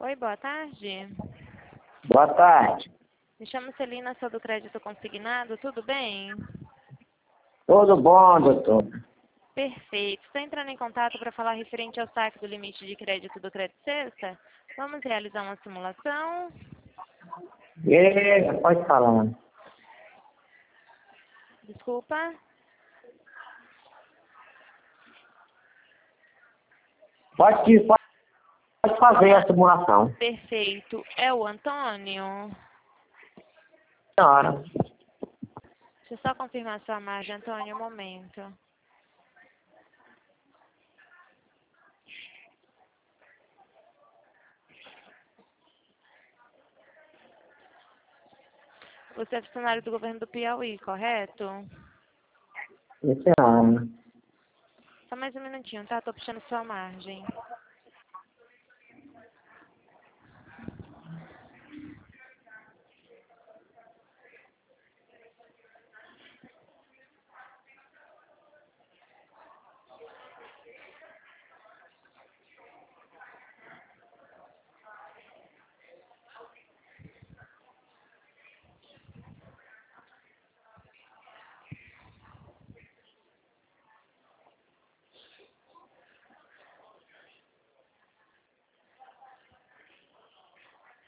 Oi, boa tarde. Boa tarde. Me chamo Celina, sou do Crédito Consignado, tudo bem? Tudo bom, doutor? Perfeito. Estou entrando em contato para falar referente ao saque do limite de crédito do Crédito Sexta. Vamos realizar uma simulação. Pode falar. Desculpa. Pode fazer a simulação. Perfeito. É o Antônio? Senhora. Deixa eu só confirmar sua margem, Antônio, um momento. Você é funcionário do governo do Piauí, correto? Esse ano. Só mais um minutinho, tá? Tô puxando sua margem.